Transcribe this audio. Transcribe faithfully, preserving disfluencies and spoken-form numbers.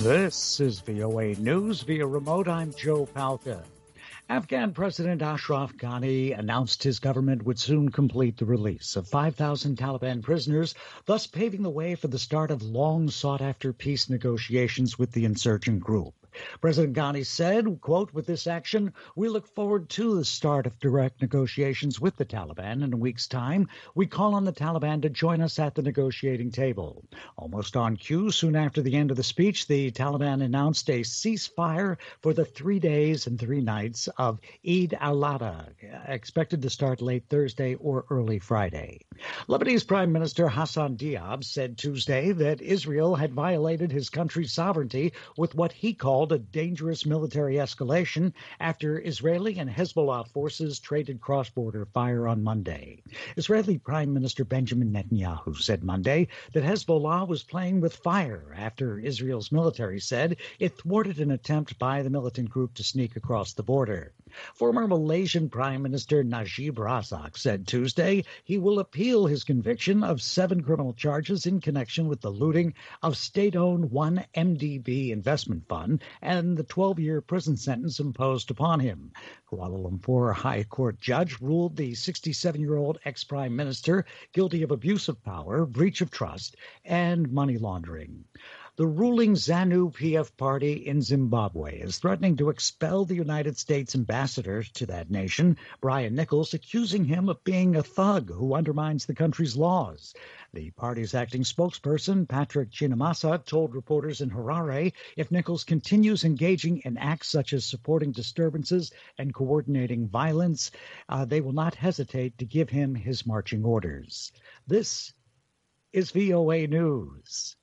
This is V O A News via remote. I'm Joe Palca. Afghan President Ashraf Ghani announced his government would soon complete the release of five thousand Taliban prisoners, thus paving the way for the start of long sought-after peace negotiations with the insurgent group. President Ghani said, quote, "With this action, we look forward to the start of direct negotiations with the Taliban in a week's time. We call on the Taliban to join us at the negotiating table." Almost on cue, soon after the end of the speech, the Taliban announced a ceasefire for the three days and three nights of Eid al-Adha, expected to start late Thursday or early Friday. Lebanese Prime Minister Hassan Diab said Tuesday that Israel had violated his country's sovereignty with what he called a dangerous military escalation after Israeli and Hezbollah forces traded cross-border fire on Monday. Israeli Prime Minister Benjamin Netanyahu said Monday that Hezbollah was playing with fire after Israel's military said it thwarted an attempt by the militant group to sneak across the border. Former Malaysian Prime Minister Najib Razak said Tuesday he will appeal his conviction of seven criminal charges in connection with the looting of state-owned one M D B investment fund and the twelve-year prison sentence imposed upon him. Kuala Lumpur High Court judge ruled the sixty-seven-year-old ex-prime minister guilty of abuse of power, breach of trust, and money laundering. The ruling ZANU-P F party in Zimbabwe is threatening to expel the United States ambassador to that nation, Brian Nichols, accusing him of being a thug who undermines the country's laws. The party's acting spokesperson, Patrick Chinamasa, told reporters in Harare if Nichols continues engaging in acts such as supporting disturbances and coordinating violence, uh, they will not hesitate to give him his marching orders. This is V O A News.